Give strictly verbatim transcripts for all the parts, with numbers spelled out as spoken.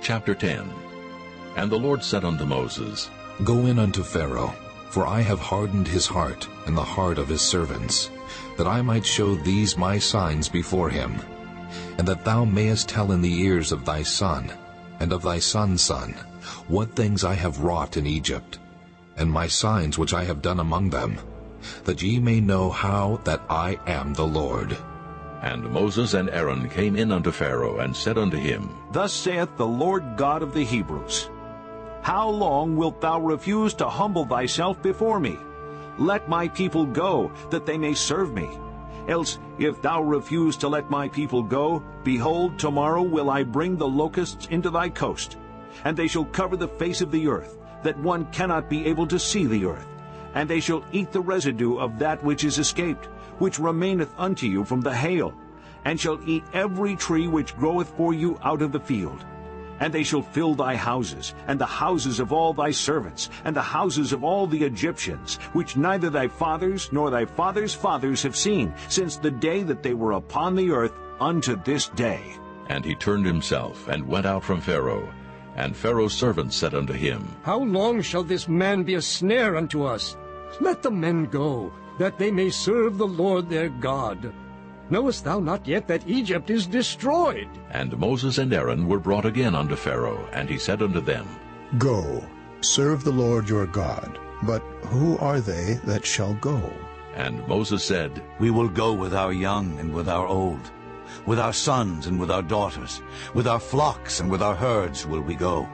Chapter ten. And the Lord said unto Moses, Go in unto Pharaoh, for I have hardened his heart and the heart of his servants, that I might show these my signs before him, and that thou mayest tell in the ears of thy son, and of thy son's son, what things I have wrought in Egypt, and my signs which I have done among them, that ye may know how that I am the Lord. And Moses and Aaron came in unto Pharaoh, and said unto him, Thus saith the Lord God of the Hebrews, How long wilt thou refuse to humble thyself before me? Let my people go, that they may serve me. Else, if thou refuse to let my people go, behold, tomorrow will I bring the locusts into thy coast, and they shall cover the face of the earth, that one cannot be able to see the earth. And they shall eat the residue of that which is escaped, which remaineth unto you from the hail, and shall eat every tree which groweth for you out of the field. And they shall fill thy houses, and the houses of all thy servants, and the houses of all the Egyptians, which neither thy fathers nor thy fathers' fathers have seen, since the day that they were upon the earth unto this day. And he turned himself, and went out from Pharaoh. And Pharaoh's servants said unto him, How long shall this man be a snare unto us? Let the men go, that they may serve the Lord their God. Knowest thou not yet that Egypt is destroyed? And Moses and Aaron were brought again unto Pharaoh, and he said unto them, Go, serve the Lord your God. But who are they that shall go? And Moses said, We will go with our young and with our old, with our sons and with our daughters, with our flocks and with our herds will we go.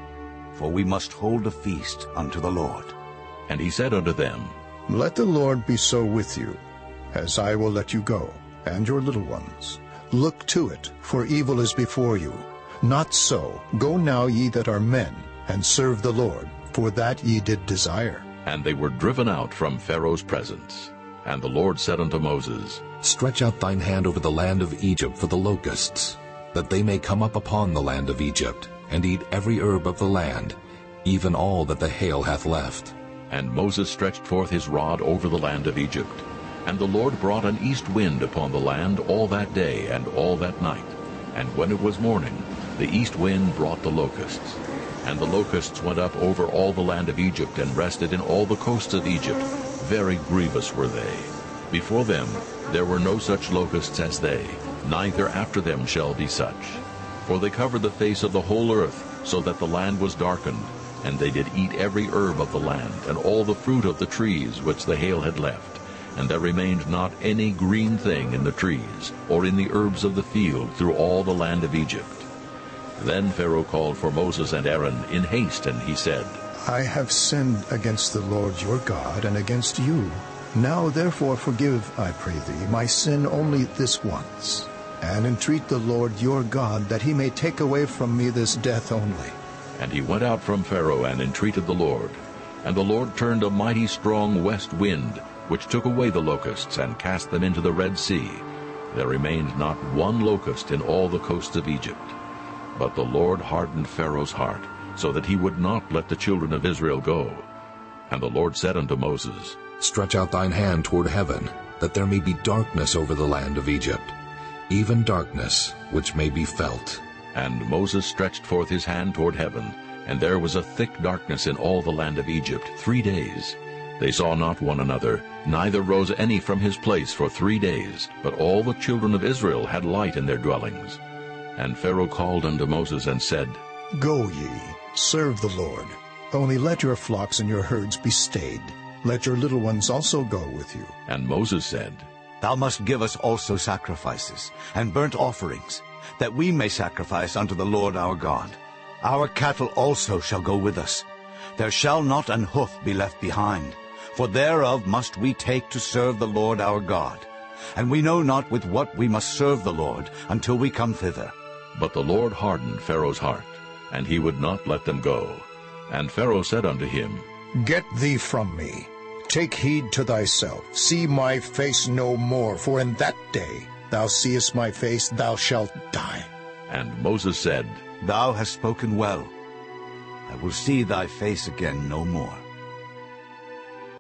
For we must hold a feast unto the Lord. And he said unto them, Let the Lord be so with you, as I will let you go, and your little ones. Look to it, for evil is before you. Not so. Go now, ye that are men, and serve the Lord, for that ye did desire. And they were driven out from Pharaoh's presence. And the Lord said unto Moses, Stretch out thine hand over the land of Egypt for the locusts, that they may come up upon the land of Egypt, and eat every herb of the land, even all that the hail hath left. And Moses stretched forth his rod over the land of Egypt. And the Lord brought an east wind upon the land all that day and all that night. And when it was morning, the east wind brought the locusts. And the locusts went up over all the land of Egypt, and rested in all the coasts of Egypt. Very grievous were they. Before them there were no such locusts as they, neither after them shall be such. For they covered the face of the whole earth, so that the land was darkened. And they did eat every herb of the land, and all the fruit of the trees which the hail had left. And there remained not any green thing in the trees, or in the herbs of the field, through all the land of Egypt. Then Pharaoh called for Moses and Aaron in haste, and he said, I have sinned against the Lord your God, and against you. Now therefore forgive, I pray thee, my sin only this once, and entreat the Lord your God, that he may take away from me this death only. And he went out from Pharaoh, and entreated the Lord. And the Lord turned a mighty strong west wind, which took away the locusts, and cast them into the Red Sea. There remained not one locust in all the coasts of Egypt. But the Lord hardened Pharaoh's heart, so that he would not let the children of Israel go. And the Lord said unto Moses, Stretch out thine hand toward heaven, that there may be darkness over the land of Egypt, even darkness which may be felt. And Moses stretched forth his hand toward heaven, and there was a thick darkness in all the land of Egypt three days. They saw not one another, neither rose any from his place for three days. But all the children of Israel had light in their dwellings. And Pharaoh called unto Moses and said, Go ye, serve the Lord. Only let your flocks and your herds be stayed. Let your little ones also go with you. And Moses said, Thou must give us also sacrifices and burnt offerings, that we may sacrifice unto the Lord our God. Our cattle also shall go with us. There shall not an hoof be left behind, for thereof must we take to serve the Lord our God. And we know not with what we must serve the Lord until we come thither. But the Lord hardened Pharaoh's heart, and he would not let them go. And Pharaoh said unto him, Get thee from me. Take heed to thyself. See my face no more, for in that day thou seest my face, thou shalt die. And Moses said, Thou hast spoken well. I will see thy face again no more.